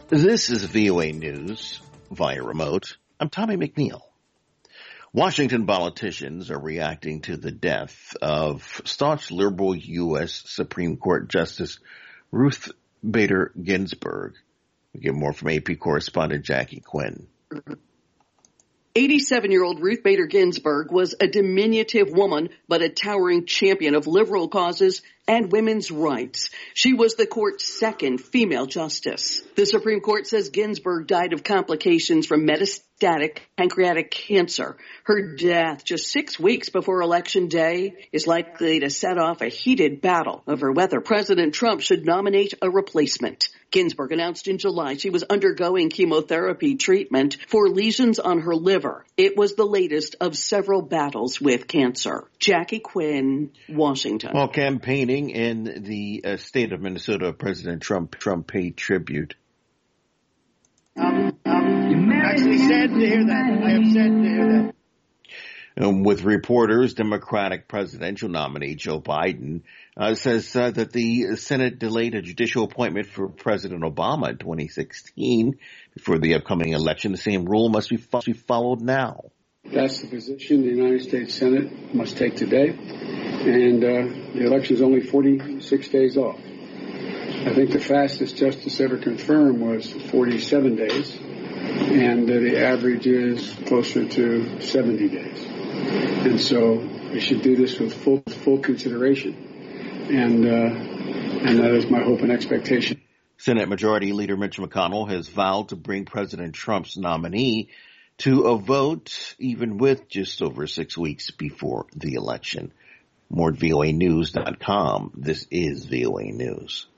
This is VOA News via remote. I'm Tommy McNeil. Washington politicians are reacting to the death of staunch liberal U.S. Supreme Court Justice Ruth Bader Ginsburg. We get more from AP correspondent Jackie Quinn. 87-year-old Ruth Bader Ginsburg was a diminutive woman, but a towering champion of liberal causes and women's rights. She was the court's second female justice. The Supreme Court says Ginsburg died of complications from metastatic pancreatic cancer. Her death, just 6 weeks before Election Day, is likely to set off a heated battle over whether President Trump should nominate a replacement. Ginsburg announced in July she was undergoing chemotherapy treatment for lesions on her liver. It was the latest of several battles with cancer. Jackie Quinn, Washington. While campaigning in the state of Minnesota, President Trump paid tribute. I'm actually sad to hear that. I am sad to hear that. With reporters, Democratic presidential nominee Joe Biden says that the Senate delayed a judicial appointment for President Obama in 2016 before the upcoming election. The same rule must be followed now. That's the position the United States Senate must take today, and the election is only 46 days off. I think the fastest justice ever confirmed was 47 days, and the average is closer to 70 days. And so we should do this with full consideration, and that is my hope and expectation. Senate Majority Leader Mitch McConnell has vowed to bring President Trump's nominee to a vote even with just over 6 weeks before the election. More at voanews.com. This is VOA News.